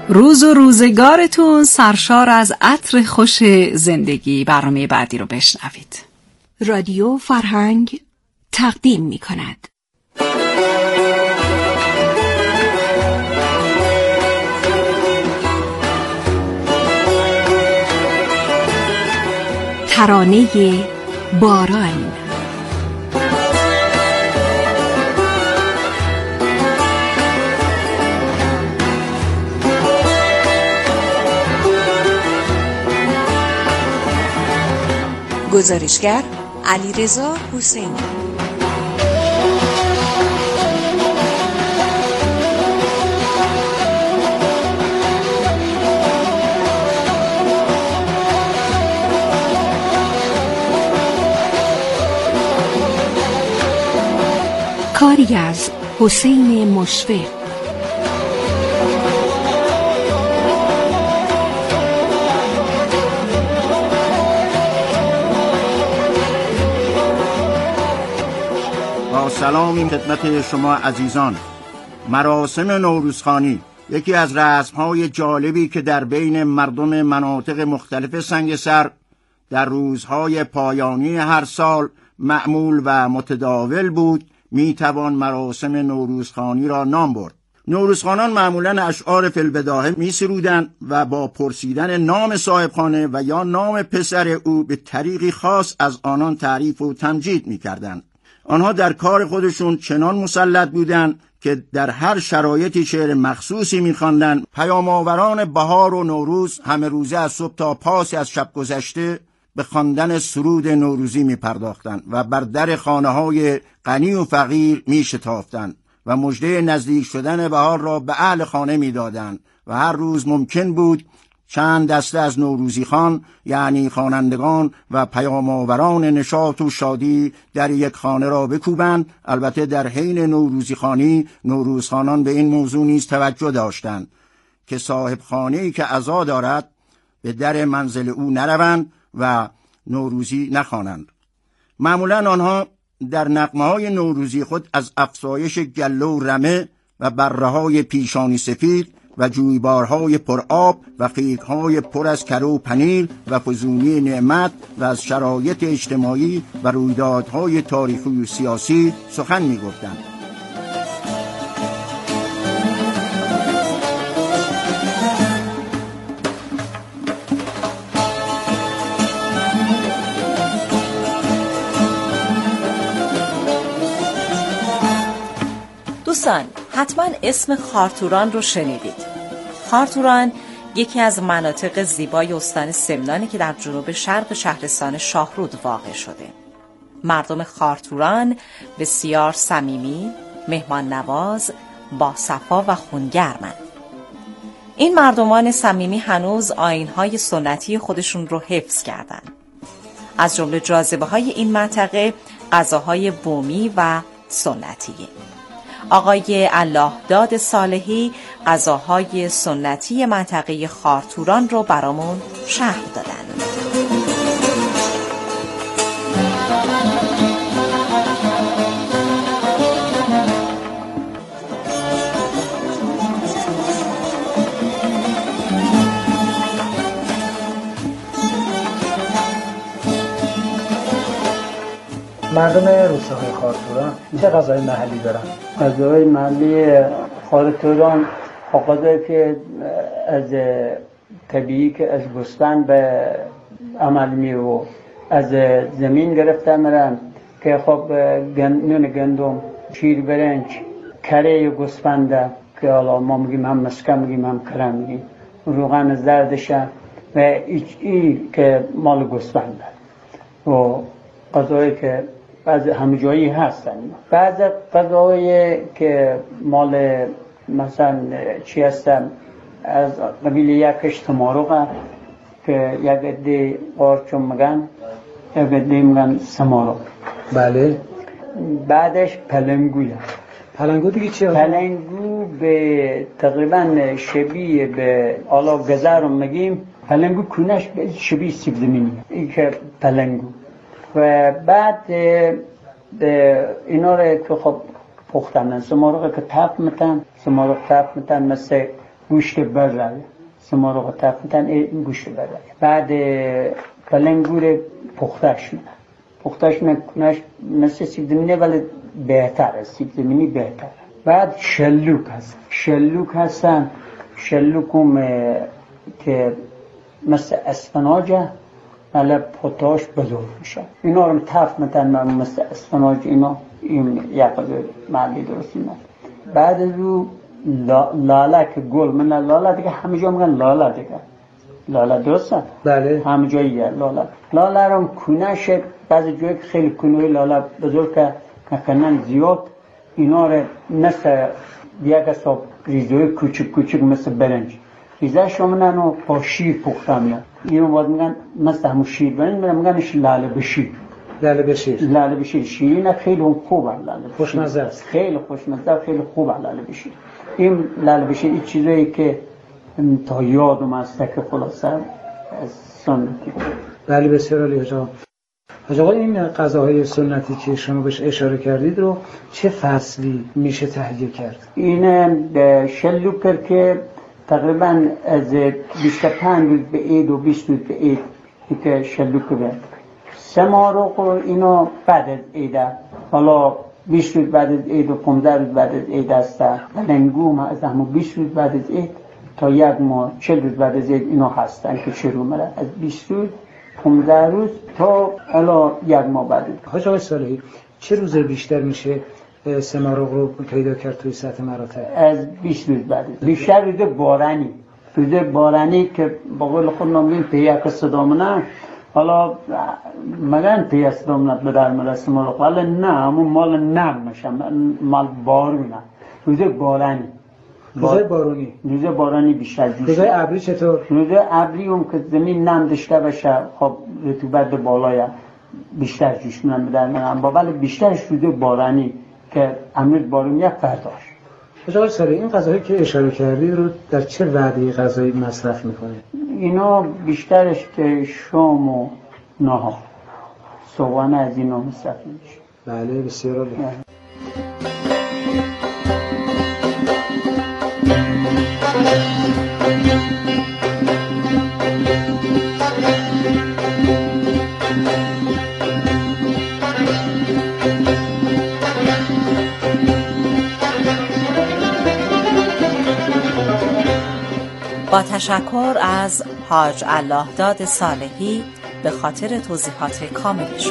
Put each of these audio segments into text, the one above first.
روز و روزگارتون سرشار از عطر خوش زندگی. برنامه بعدی رو بشنوید. رادیو فرهنگ تقدیم می کند. ترانه باران. گزارشگر علیرضا حسینی. کاری از حسین مشفق. سلامی خدمت شما عزیزان. مراسم نوروزخوانی یکی از رسم‌های جالبی که در بین مردم مناطق مختلف سنگسر در روزهای پایانی هر سال معمول و متداول بود میتوان مراسم نوروزخوانی را نام برد. نوروزخوانان معمولاً اشعار فی البداهه می‌سرودند و با پرسیدن نام صاحبخانه و یا نام پسر او به طریقی خاص از آنان تعریف و تمجید می‌کردند. آنها در کار خودشون چنان مسلط بودند که در هر شرایطی شعر مخصوصی می‌خواندند. پیام‌آوران بهار و نوروز همه روزه از صبح تا پاس از شب گذشته به خواندن سرود نوروزی می‌پرداختند و بر در خانه‌های غنی و فقیر می‌شتافتند و مژده نزدیک شدن بهار را به اهل خانه می‌دادند و هر روز ممکن بود چند دسته از نوروزی خان یعنی خوانندگان و پیام‌آوران نشاط و شادی در یک خانه را بکوبند. البته در حین نوروزی خانی نوروزخوانان به این موضوع نیز توجه داشتند که صاحب خانه‌ای که عزا دارد به در منزل او نروند و نوروزی نخوانند. معمولاً آنها در نغمه‌های نوروزی خود از افزایش گله و رمه و بره‌های پیشانی سفید و جویبارهای پر آب و خیک‌های پر از کره و پنیر و فزونی نعمت و از شرایط اجتماعی و رویدادهای تاریخی و سیاسی سخن می‌گفتند. دوستان حتما اسم خارتوران رو شنیدید. خارتوران یکی از مناطق زیبای استان سمنانی که در جنوب شرق شهرستان شاهرود واقع شده. مردم خارتوران بسیار صمیمی، مهمان نواز، با صفا و خونگرمند. این مردمان صمیمی هنوز آیین‌های سنتی خودشون رو حفظ کردن. از جمله جاذبه‌های این منطقه غذاهای بومی و سنتیه. آقای اللهداد صالحی غذاهای سنتی منطقه خارتوران رو برامون شرح دادن. مردم روستاهای خارتوران چه غذای محلی دارن؟ غذای محلی خارتوران غذایی که از طبیعی که از گوسفند به عمل میو از زمین گرفته میرن که خب نون گندم، شیر برنج، کره گوسفند که حالا ما میگیم هم مسکه میگیم هم کره میگیم، روغن زردشه و ای که مال گوسفند و غذایی که بعض همه جایی هستن. بعض غذاهایی که مال مثلا چی هستن از قبیل یکش تمارغ که یک عده قارچون میگن، یک عده میگن سمارغ. بله. بعدش پلنگوی. پلنگو دیگه چیه؟ پلنگو به تقریبا شبیه به آلا گذر رو میگیم. پلنگو کونش شبیه سیب زمینی، این که پلنگو. و بعد اینا رو که خب پختن، سمارغ که تپ میتن مثل گوشت بره سمارو تف میتن گوشت بره. بعد کلنگور پختش میدن. پختش نکنش مثل سیب زمینی ولی بهتره، سیب زمینی بهتره. بعد شلوک هست، شلوک هستن، شلوک هم که مثل اسفناجه ولی پتاش بزرگ میشه. اینا رو تف میتن مثل اسفناج. اینا این یک محلی درست میدن. بعد رو لاله که گل من لاله دیگه همه جا میگن لاله دیگه. لاله درسته؟ بله. همه جاییه لاله. لاله رو کنش بعضی جایی که خیلی کنوی لاله بزرگ که کنن زیاد اینا رو مثل یک حساب ریزوی کوچک کوچک مثل برنج ریزه شامنن و با شیر پخته میدن. اینو باید میگن مثل همون شیر برنج میگنش لاله بشیر. لاله بشیر. لاله بشیر شیرینه خیلی خوبه. لاله خوشمزه است. خیلی خوشمزه، خیلی خوبه لاله بشیر. این لاله بشیر این چیزایی که تا یادم است که خلاصه از سنتی. بله بسیار عالی حاج آقا. این غذاهای سنتی که شما بهش اشاره کردید رو چه فصلی میشه تهیه کرد؟ این شلوک که تقریبا از 25 روز به عید و 20 روز به عید که شلوک به سمارق اینا بعد از عیده، حالا 20 روز بعد از عید و 15 روز بعد از عید است. لنگوم از همون 20 روز بعد از عید تا یک ماه 40 روز بعد از عید اینا هستن که شروع میره از 20 روز 15 روز تا الا یک ماه بعد. حاج آقای صالحی چه روز بیشتر میشه سمارق رو پیدا کرد توی سطح مراتع؟ از 20 روز بعد. بیشتر روز بارانی، روز بارانی که با قول خود نامگیم پیک صدامونه. حالا مگن پیک صدامونه به در مرسه مارق ولی نه همون مال نم میشه، مال بارونه. روز بارانی، روزای بارونی، روز بارانی بیشتر جوش. روزای ابری چطور؟ روز ابری هم که زمین نم داشته باشه خب رطوبت بالای بیشتر جوش میدن به در میرن، ولی بیشترش روز بارانی که امروز بارون یک فرداش. آقای صالحی این غذاهایی که اشاره کردید رو در چه وعده غذایی مصرف میکنید؟ اینا بیشترش که شام و نهار صبحانه از اینا مصرف میشه. بله بسیار عالی. با تشکر از حاج اللهداد صالحی به خاطر توضیحات کاملشون.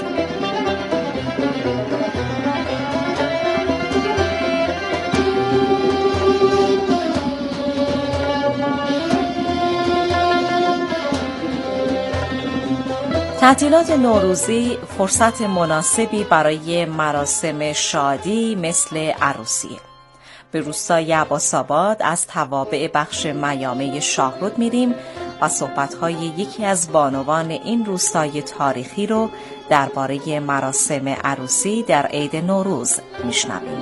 تعطیلات نوروزی فرصت مناسبی برای مراسم شادی مثل عروسیه. به روستای عباس‌آباد از توابع بخش میامه شاهرود میریم و صحبت‌های یکی از بانوان این روستای تاریخی رو درباره مراسم عروسی در عید نوروز میشنویم.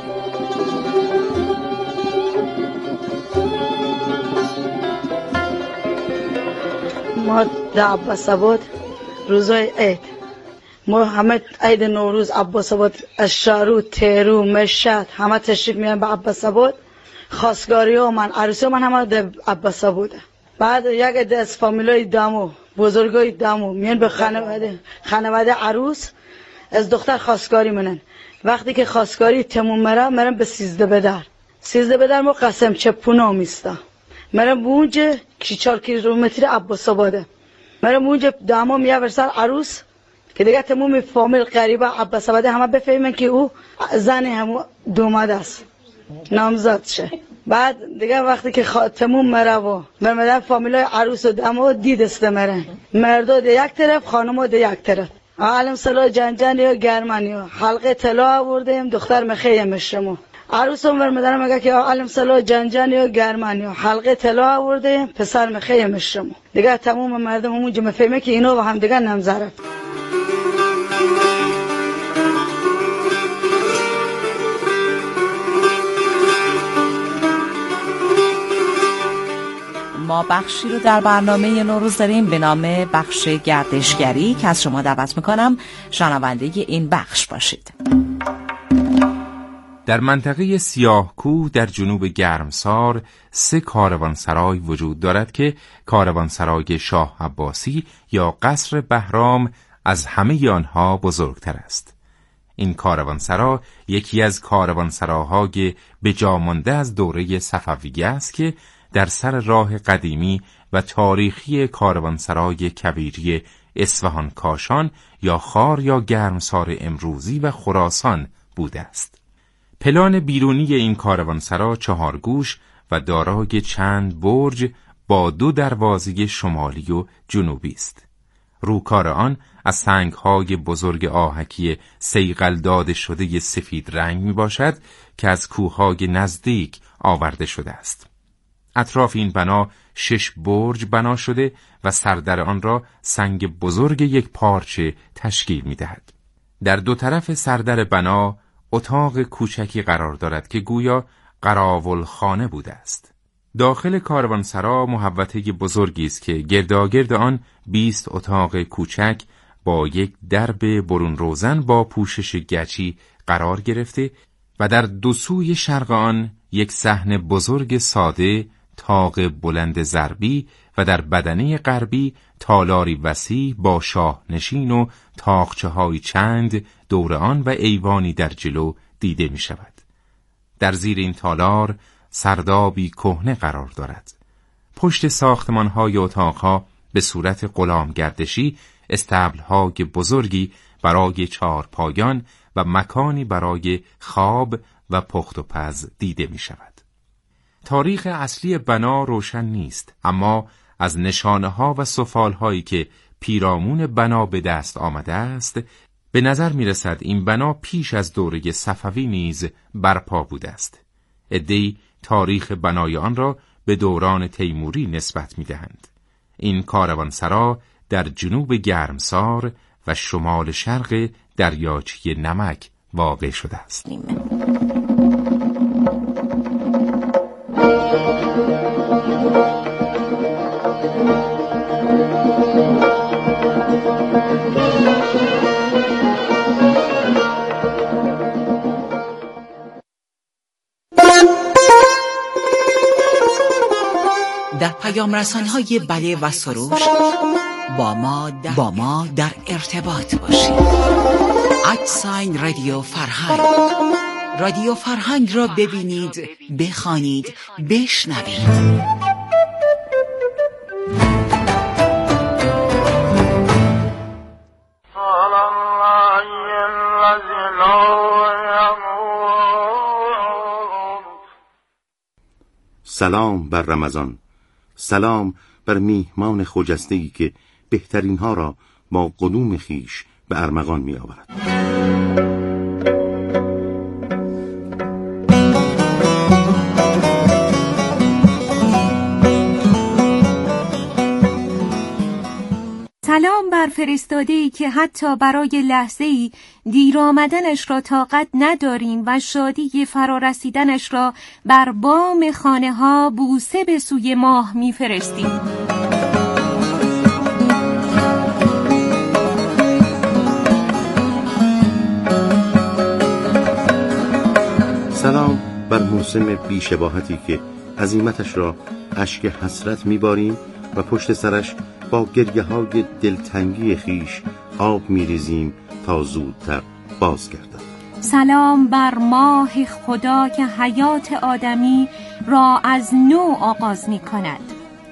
ما در عباس‌آباد روزای عید، ما همه عید نوروز عباس‌آباد از شاهرود، تهرو، مشهد همه تشریف میان به عباس‌آباد. خواستگاری ها من عروسی من همه در عباس‌آباده. بعد یک عده از فامیلای دامو بزرگای دامو میان به خانواده عروس از دختر خواستگاری منن. وقتی که خواستگاری تموم مرم به 13 بدر ما قسم چپونا میستا مرم به اونجا که 4 کیلومتر عباس‌آباده. مرم اونجا دامو میارسن عروس که دیگه تمام فامیل قریبا عباس‌آباده همه بفهمن که او زن همو دوماد است، نامزاد شه. بعد دیگه وقتی که تموم مره و مرمدن فامیلای عروس و داماد دید استمرن، مردا ده یک طرف خانم‌ها ده یک طرف. عالم سلا جنجانی و گرمانی و حلقه طلا آوردیم دختر مخیم شما. عروس مرمدن میگه که عالم سلا جنجانی و گرمانی و حلقه طلا آوردیم پسر مخیم شما. دیگه تمام مردم اونجا میفهمه که اینا با هم دیگه نامزد. ما بخشی رو در برنامه نوروز داریم به نام بخش گردشگری که از شما دعوت میکنم شنونده این بخش باشید. در منطقه سیاهکوه در جنوب گرمسار 3 کاروانسرای وجود دارد که کاروانسرای شاه عباسی یا قصر بهرام از همه آنها بزرگتر است. این کاروانسرا یکی از کاروانسراهای به جا مانده از دوره صفویه است که در سر راه قدیمی و تاریخی کاروانسرای کویری اصفهان کاشان یا خار یا گرمسار امروزی و خراسان بوده است. پلان بیرونی این کاروانسرا 4 گوش و دارای چند برج با 2 دروازه شمالی و جنوبی است. روکار آن از سنگ‌های بزرگ آهکی صیقل داده شده سفید رنگ می باشد که از کوه‌های نزدیک آورده شده است. اطراف این بنا 6 برج بنا شده و سردر آن را سنگ بزرگ یک پارچه تشکیل می دهد. در 2 طرف سردر بنا اتاق کوچکی قرار دارد که گویا قراولخانه بوده است. داخل کاروانسرا محوطه بزرگی است که گرداگرد آن 20 اتاق کوچک با یک درب برون روزن با پوشش گچی قرار گرفته و در 2 سوی شرق آن یک صحن بزرگ ساده، طاق بلند ضربی و در بدنه غربی تالاری وسیع با شاه نشین و تاقچه‌های چند دور آن و ایوانی در جلو دیده می شود. در زیر این تالار سردابی کهنه قرار دارد. پشت ساختمان‌های اتاقها به صورت غلام گردشی استبل‌های بزرگی برای 4 پایان و مکانی برای خواب و پخت و پز دیده می شود. تاریخ اصلی بنا روشن نیست، اما از نشانه‌ها و سفال‌هایی که پیرامون بنا به دست آمده است به نظر می رسد این بنا پیش از دوره صفوی نیز برپا بوده است. عده‌ای تاریخ بنای آن را به دوران تیموری نسبت می دهند. این کاروانسرا در جنوب گرمسار و شمال شرق دریاچه نمک واقع شده است. در پیام رسان‌های بله و سروش با ما در ارتباط باشید. @رادیو فرهنگ. رادیو فرهنگ را ببینید، بخوانید، بشنوید. سلام بر رمضان، سلام بر میهمان خجسته‌ای که بهترین ها را با قدوم خیش به ارمغان می آورد. سلام بر فرستاده‌ای که حتی برای لحظه‌ای دیر آمدنش را طاقت نداریم و شادی فرارسیدنش را بر بام خانه‌ها بوسه به سوی ماه می‌فرستیم. سلام بر موسم بی‌شباهتی که عزیمتش را اشک حسرت می‌باریم و پشت سرش با گریه‌های دلتنگی خیش آب می‌ریزیم تا زودتر بازگردد. سلام بر ماه خدا که حیات آدمی را از نو آغاز می‌کند.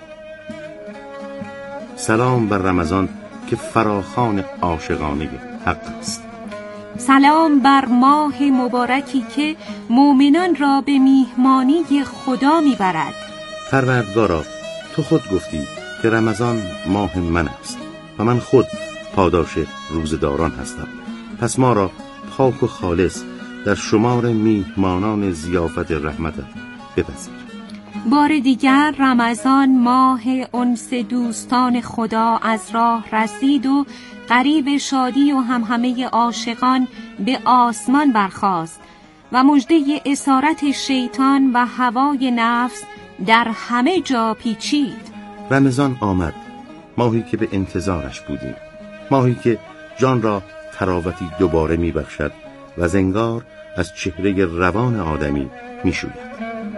سلام بر رمضان که فراخوان عاشقانه حق است. سلام بر ماه مبارکی که مؤمنان را به میهمانی خدا میبرد. پروردگارا، تو خود گفتی که رمضان ماه من است و من خود پاداش روزداران هستم. پس ما را پاک و خالص در شمار میهمانان ضیافت رحمتت بپذیر. بار دیگر رمضان ماه انس دوستان خدا از راه رسید و غریب شادی و همهمه عاشقان به آسمان برخاست و مژده اسارت شیطان و هوای نفس در همه جا پیچید. رمضان آمد، ماهی که به انتظارش بودیم، ماهی که جان را تراوتی دوباره میبخشد و زنگار از چهره روان آدمی میشوید.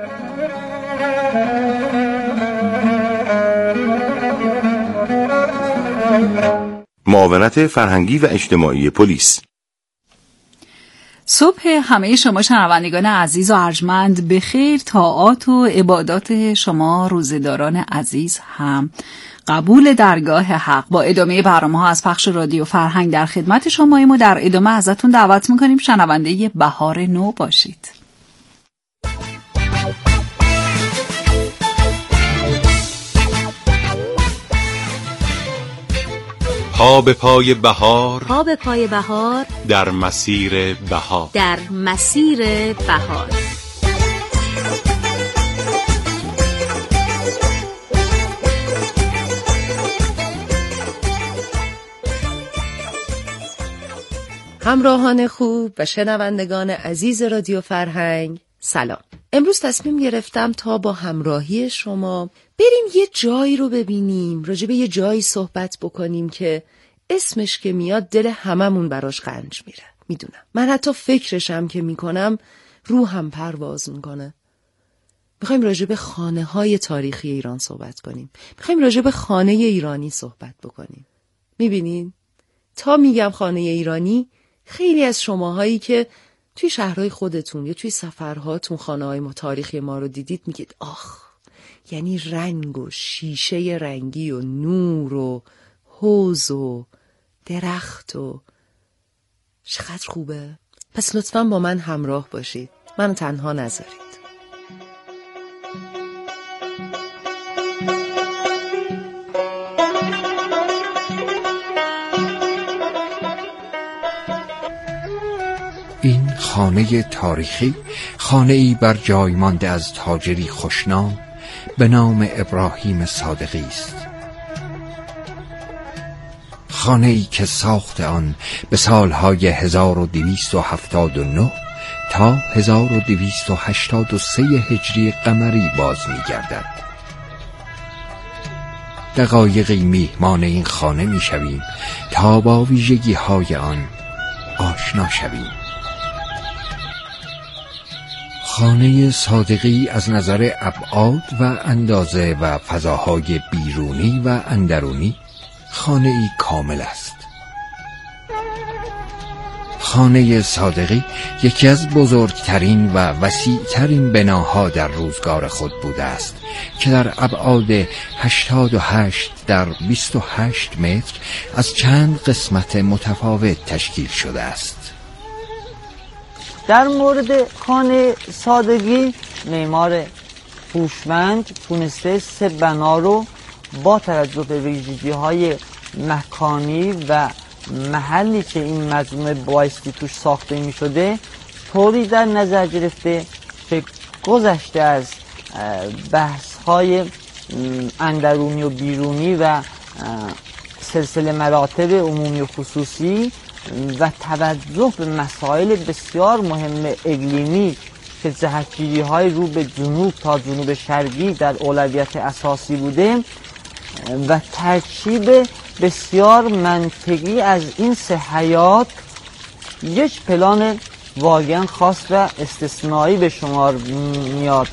معاونت فرهنگی و اجتماعی پلیس. صبح همه شما شنوندگان عزیز و ارجمند بخیر. طاعات و عبادات شما روزداران عزیز هم قبول درگاه حق. با ادامه برنامه‌ها از پخش رادیو فرهنگ در خدمت شماییم و در ادامه ازتون دعوت می‌کنیم شنونده بهار نو باشید. پا به پای بهار، پا به پای بهار، در مسیر بهار، در مسیر بهار. همراهان خوب و شنوندگان عزیز رادیو فرهنگ، سلام. امروز تصمیم گرفتم تا با همراهی شما بریم یه جایی رو ببینیم، راجع به یه جایی صحبت بکنیم که اسمش که میاد دل هممون براش قنج میره. میدونم من حتی فکرشم که میکنم روحم پرواز میکنه. میخوایم راجع به خانه های تاریخی ایران صحبت کنیم. میخوایم راجع به خانه ایرانی صحبت بکنیم. میبینین؟ تا میگم خانه ایرانی، خیلی از شماهایی که توی شهرهای خودتون یا توی سفرهاتون خانه‌های تاریخی ما رو دیدید میگید آخ، یعنی رنگ و شیشه رنگی و نور و حوض و درخت و چقدر خوبه. پس لطفاً با من همراه باشید، منو تنها نذارید. این خانه تاریخی خانه‌ای بر جای مانده از تاجری خوشنام به نام ابراهیم صادقی است. خانه‌ای که ساخت آن به سالهای 1279 تا 1283 هجری قمری باز می‌گردد. دقایقی میهمان این خانه می‌شویم تا با ویژگی‌های آن آشنا شویم. خانه صادقی از نظر ابعاد و اندازه و فضاهای بیرونی و اندرونی خانه‌ای کامل است. خانه صادقی یکی از بزرگترین و وسیعترین بناها در روزگار خود بوده است که در ابعاد 88 در 28 متر از چند قسمت متفاوت تشکیل شده است. در مورد خانه صادقی، معمار هوشمند تونسته سه بنا رو با توجه به ویژگی‌های مکانی و محلی که این مجموعه بایستی توش ساخته می شده طوری در نظر گرفته که گذشته از بحث‌های اندرونی و بیرونی و سلسله مراتب عمومی و خصوصی و توجه به مسائل بسیار مهم اقلیمی که جهتگیری‌های رو به جنوب تا جنوب شرقی در اولویت اساسی بوده و ترکیب بسیار منطقی از این سه حیات یک پلان واقعا خاص و استثنایی به شمار میاد.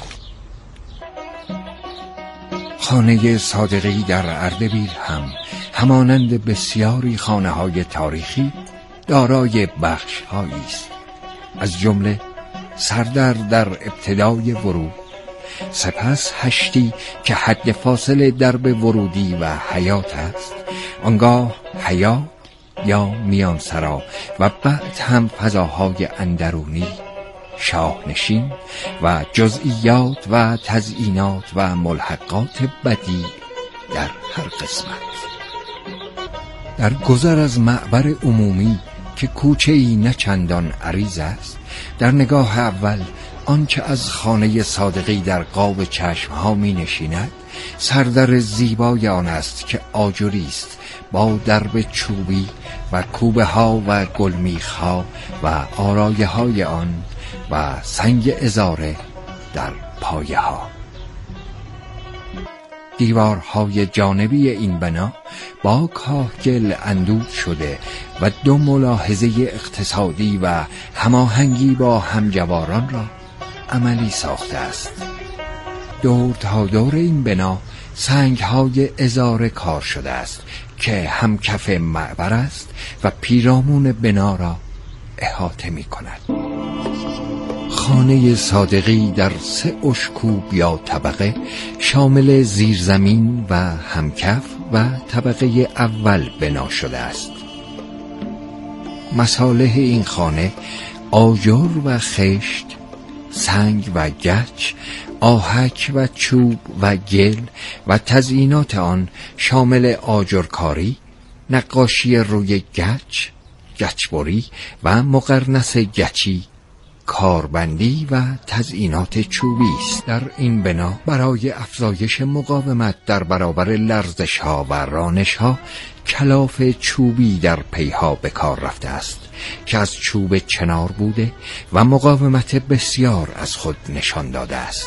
خانه صادقی در اردبیل هم همانند بسیاری خانه‌های تاریخی دارای بخش‌هایی است، از جمله سردر در ابتدای ورود، سپس هشتی که حد فاصله درب ورودی و حیات است، آنگاه حیات یا میانسرا و بعد هم فضاهای اندرونی، شاهنشین و جزئیات و تزیینات و ملحقات بدیع در هر قسمت. در گذر از معبر عمومی که کوچه‌ای نه چندان عریض است، در نگاه اول آنچه از خانه صادقی در قاب چشمها می نشیند سردر زیبای آن است که آجری است با درب چوبی و کوبه ها و گلمیخ ها و آرایه های آن و سنگ ازاره در پایه ها. دیوارهای جانبی این بنا با کاهگل اندود شده و دو ملاحظه اقتصادی و هماهنگی با همجواران را عملی ساخته است. دور تا دور این بنا سنگ‌های ازاره کار شده است که همکف معبر است و پیرامون بنا را احاطه می‌کند. خانه صادقی در 3 اشکوب یا طبقه شامل زیرزمین و همکف و طبقه اول بنا شده است. مصالح این خانه آجر و خشت، سنگ و گچ، آهک و چوب و گل و تزیینات آن شامل آجرکاری، نقاشی روی گچ، گچبری و مقرنس گچی، کاربندی و تزیینات چوبی است. در این بنا برای افزایش مقاومت در برابر لرزش‌ها و رانش‌ها کلاف چوبی در پیها به کار رفته است که از چوب چنار بوده و مقاومت بسیار از خود نشان داده است.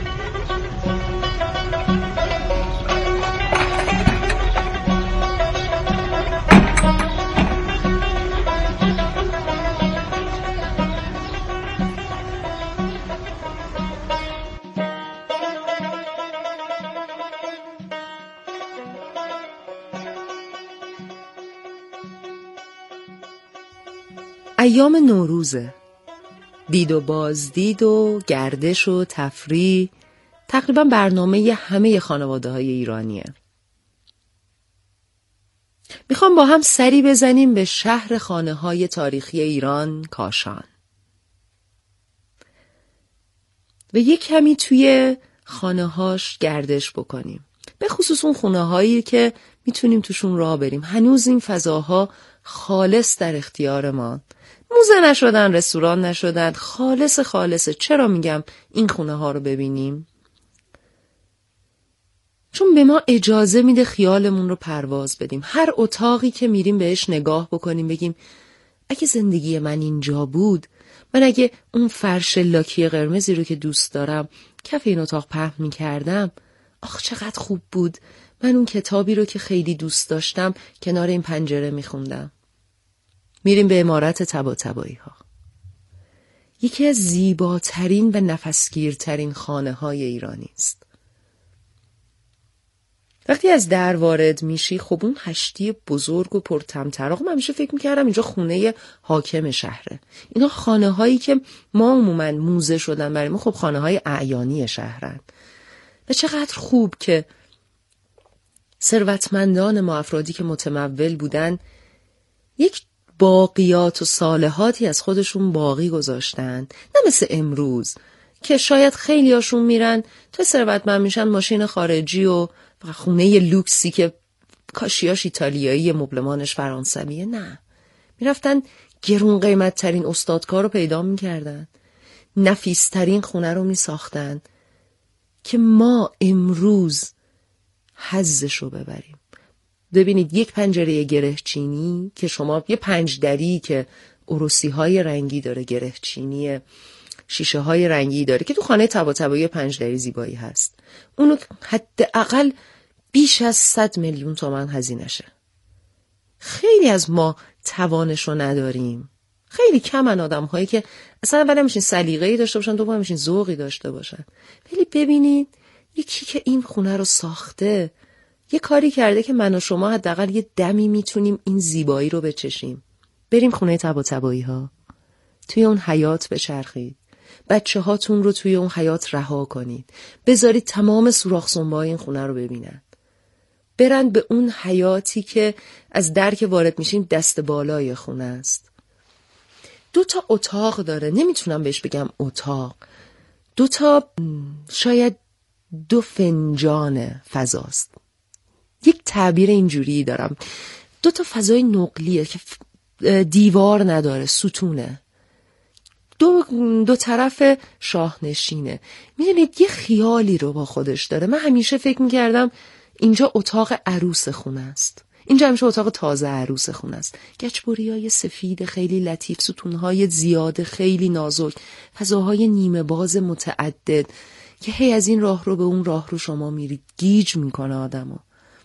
ایام نوروزه، دید و بازدید و گردش و تفریح تقریبا برنامه همه خانواده‌های ایرانیه. میخوام با هم سری بزنیم به شهر خانه‌های تاریخی ایران، کاشان، و یک کمی توی خانه‌هاش گردش بکنیم، به خصوص اون خونه‌هایی که میتونیم توشون راه بریم. هنوز این فضاها خالص در اختیار ما، موزه نشدن، رستوران نشدن، خالصه. چرا میگم این خونه ها رو ببینیم؟ چون به ما اجازه میده خیالمون رو پرواز بدیم. هر اتاقی که میریم بهش نگاه بکنیم، بگیم اگه زندگی من اینجا بود، من اگه اون فرش لاکی قرمزی رو که دوست دارم کف این اتاق پهن میکردم، آخ چقدر خوب بود. من اون کتابی رو که خیلی دوست داشتم کنار این پنجره میخوندم. میریم به عمارت طباطبایی ها، یکی از زیباترین و نفسگیرترین خانه های ایرانی است. وقتی از در وارد میشی، خب اون هشتی بزرگ و پرطمطراق، من همیشه فکر میکردم اینجا خونه حاکم شهره. اینا خانه هایی که ما عموما موزه شدن برای ما، خب خانه های اعیانی شهرن. و چقدر خوب که ثروتمندان ما، افرادی که متمول بودن، یک باقیات و صالحاتی از خودشون باقی گذاشتن. نه مثل امروز که شاید خیلی هاشون میرن تا ثروتمند میشن ماشین خارجی و خونه لوکسی که کاشیاش ایتالیایی، مبلمانش فرانسویه. نه، میرفتن گرون قیمت ترین استادکار رو پیدا میکردن، نفیس ترین خونه رو میساختن که ما امروز حظش رو ببریم. ببینید یک پنجره گرهچینی که شما، یه پنجدری که عروسی های رنگی داره، گرهچینی شیشه های رنگی داره که تو خانه طباطبایی پنجدری زیبایی هست، اونو حداقل بیش از 100 میلیون تومان هزینه‌شه. خیلی از ما توانشو نداریم. خیلی کمن آدم هایی که اصلا اولا میشین سلیقه‌ای داشته باشن، دوم میشین ذوقی داشته باشن. ولی ببینید یکی که این خونه رو ساخته یه کاری کرده که من و شما حداقل یه دمی میتونیم این زیبایی رو بچشیم. بریم خونه طباطبایی ها، توی اون حیاط بچرخید، بچه هاتون رو توی اون حیاط رها کنید، بذارید تمام سوراخ سنبه‌های این خونه رو ببینن. برن به اون حیاطی که از در که وارد میشین دست بالای خونه است. 2 اتاق داره، نمیتونم بهش بگم اتاق، 2 شاید 2 فنجان فضاست. یک تعبیر اینجوری دارم، 2 فضای نقلیه که دیوار نداره، ستونه، دو طرف شاهنشینه. میدونید یه خیالی رو با خودش داره. من همیشه فکر میکردم اینجا اتاق عروس خونه است، اینجا همیشه اتاق تازه عروس خونه است. گچبریای سفید خیلی لطیف، ستونهای زیاد خیلی نازک، فضاهای نیمه باز متعدد که هی از این راه رو به اون راه رو شما میرید، گیج میکنه آدمو.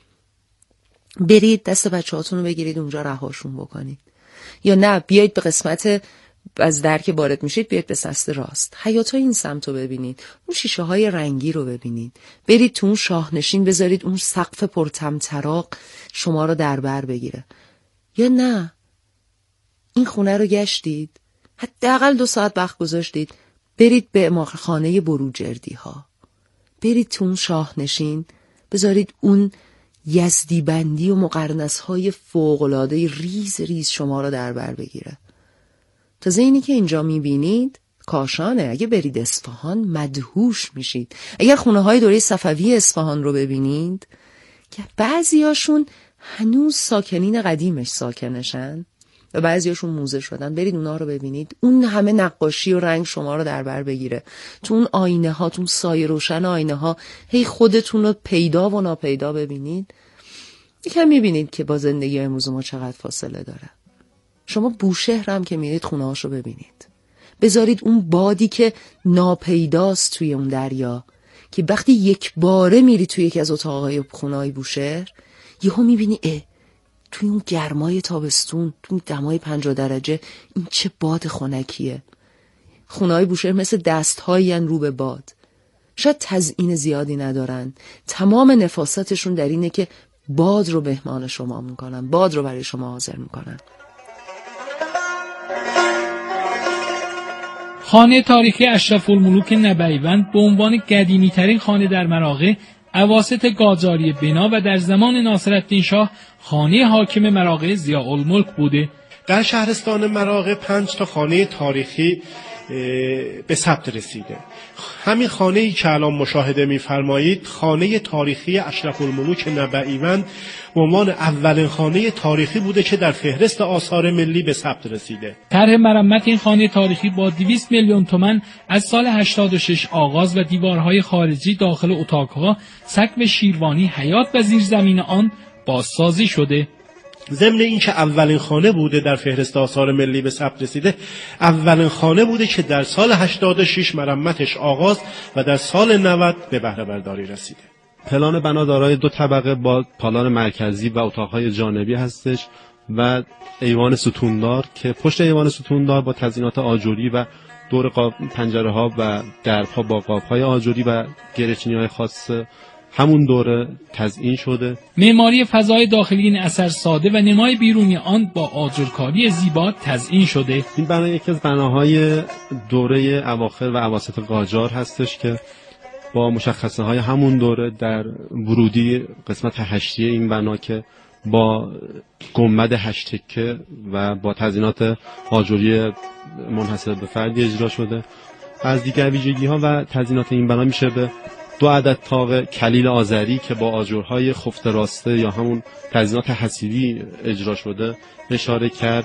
برید دست بچه‌هاتون رو بگیرید اونجا رهاشون بکنید، یا نه بیایید به قسمت از در که وارد میشید بیایید به دست راست، حیاتا این سمت رو ببینید، اون شیشه های رنگی رو ببینید، برید تو اون شاهنشین بذارید اون سقف پرطمطراق شما رو در بر بگیره. یا نه این خونه رو گشتید، حداقل 2 ساعت وقت گذاشتید، برید به خانه بروجردی ها، برید تو اون شاهنشین بذارید اون یزدی بندی و مقرنس های فوق‌العاده ریز ریز شما رو در بر بگیره. تازه اینی که اینجا میبینید کاشانه. اگه برید اصفهان مدهوش میشید. اگر خونه های دوره صفوی اصفهان رو ببینید که بعضیاشون هنوز ساکنین قدیمش ساکنشن و بعضیاشون موزه شدن، برید اونا رو ببینید، اون همه نقاشی و رنگ شما رو در بر بگیره. تو اون آینه ها، تو اون سایه روشن آینه ها هی خودتون رو پیدا و ناپیدا ببینید. یکم میبینید که با زندگی امروز ما چقدر فاصله داره. شما بوشهر هم که میرید خونه هاشو ببینید، بذارید اون بادی که ناپیداست توی اون دریا، که وقتی یک باره میری توی یکی از اتاقهای خونه‌های بوشهر یهو میبینی توی اون گرمای تابستون، توی اون دمای 50 درجه این چه باد خنکیه. خونه‌های بوشهر مثل دست‌هایی ان رو به باد. شاید تزیین زیادی ندارن، تمام نفاستشون در اینه که باد رو مهمان شما میکنن، باد رو برای شما حاضر میکنن. خانه تاریخی اشرف‌الملوک نبویوند به عنوان قدیمی‌ترین خانه در مراغه اواسط قاجاری بنا و در زمان ناصرالدین شاه خانه حاکم مراغه ضیاءالملک بوده. در شهرستان مراغه 5 تا خانه تاریخی به ثبت رسیده. همین خانه‌ای که الان مشاهده می‌فرمایید خانه تاریخی اشرف‌الملوک نبویوند به عنوان اولین خانه تاریخی بوده که در فهرست آثار ملی به ثبت رسیده. طرح مرمت این خانه تاریخی با 200 میلیون تومان از سال 86 آغاز و دیوارهای خارجی داخل اتاقها سقف شیروانی حیاط و زیرزمین آن بازسازی شده. ضمن این که اولین خانه بوده در فهرست آثار ملی به ثبت رسیده، اولین خانه بوده که در سال 86 مرمتش آغاز و در سال 90 به بهره برداری رسیده. پلان بنا دارای 2 طبقه با پالان مرکزی و اتاقهای جانبی هستش و ایوان ستوندار که پشت ایوان ستوندار با تزیینات آجوری و دور پنجره ها و درب ها با قاب های آجوری و گره‌چینی های خاص همون دوره تزیین شده. معماری فضای داخلی این اثر ساده و نمای بیرونی آن با آجرکاری زیبا تزیین شده. این بنا یکی از بناهای دوره اواخر و اواسط قاجار هستش که با مشخصه های همون دوره در ورودی قسمت هشتیه این بنا که با گنبد 8 تکه و با تزیینات آجوری منحصر به فردی اجرا شده. از دیگر ویژگی ها و تزیینات این بنا میشه به 2 عدد طاق کلیل آذری که با آجرهای خفته راسته یا همون تزیینات حصیری اجرا شده اشاره کرد.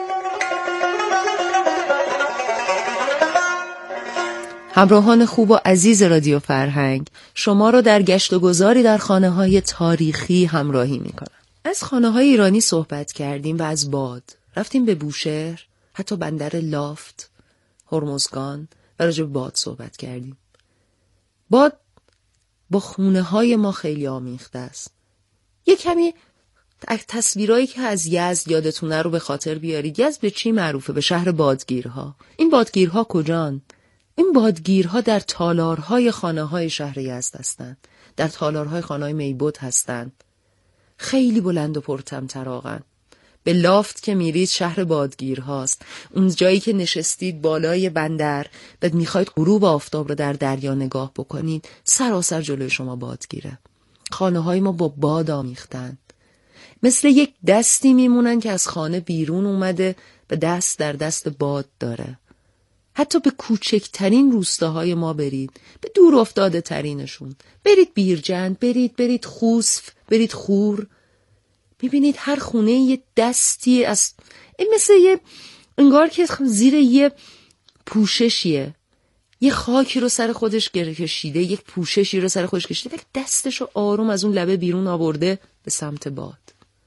همراهان خوب و عزیز رادیو فرهنگ، شما رو در گشت و گذاری در خانه‌های تاریخی همراهی می‌کنم. از خانه‌های ایرانی صحبت کردیم و از باد رفتیم به بوشهر، حتی بندر لافت، هرمزگان و راجع به باد صحبت کردیم. باد با خونه‌های ما خیلی آمیخته است. یه کمی تصویرایی که از یزد یادتونه رو به خاطر بیارید. یزد به چی معروفه؟ به شهر بادگیرها. این بادگیرها کجان؟ این بادگیرها در تالارهای خانه‌های شهر یزد هستند. در تالارهای خانه‌های میبود هستند. خیلی بلند و پرطمطراقن. به لافت که میرید شهر بادگیرهاست. اون جایی که نشستید بالای بندر و میخواید غروب آفتاب رو در دریا نگاه بکنید، سراسر جلوی شما بادگیره. خانه‌های ما با باد آمیختن. مثل یک دستی میمونن که از خانه بیرون اومده و دست در دست باد داره. حتی به کوچکترین روستاهای ما برید، به دور افتاده ترینشون، برید بیرجند، برید خوسف، برید خور، میبینید هر خونه یه دستی از مثل یه انگار که زیر یه پوششیه، یه خاکی رو سر خودش کشیده، یک پوششی رو سر خودش کشیده و دستش رو آروم از اون لبه بیرون آورده به سمت باد.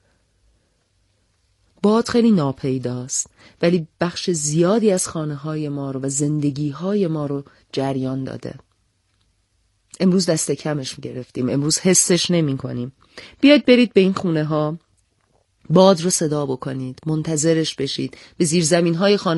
باد خیلی ناپیداست ولی بخش زیادی از خانه‌های ما رو و زندگی‌های ما رو جریان داده. امروز دست کمش گرفتیم، امروز حسش نمی کنیم. بیاید برید به این خونه ها، باد رو صدا بکنید، منتظرش بشید، به زیرزمین های خانه